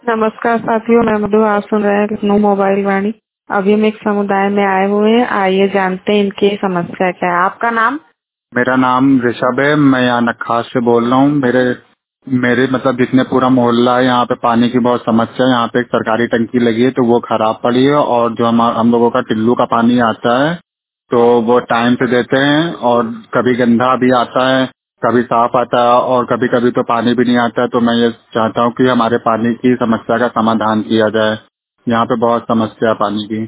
नमस्कार साथियों, मैं मधु। आप सुन रहे हैं लखनऊ मोबाइल वाणी। अभी हम एक समुदाय में आए हुए हैं। आइए जानते हैं इनकी समस्या क्या है। आपका नाम? मेरा नाम ऋषभ है। मैं यहाँ नक्खास से बोल रहा हूँ। मेरे मेरे मतलब जितने पूरा मोहल्ला है, यहाँ पे पानी की बहुत समस्या है। यहाँ पे एक सरकारी टंकी लगी है तो वो खराब पड़ी है, और जो हम लोगों का टिल्लू का पानी आता है तो वो टाइम से देते हैं, और कभी गंदा भी आता है, कभी साफ आता है, और कभी कभी तो पानी भी नहीं आता है। तो मैं ये चाहता हूँ कि हमारे पानी की समस्या का समाधान किया जाए। यहाँ पे बहुत समस्या है पानी की।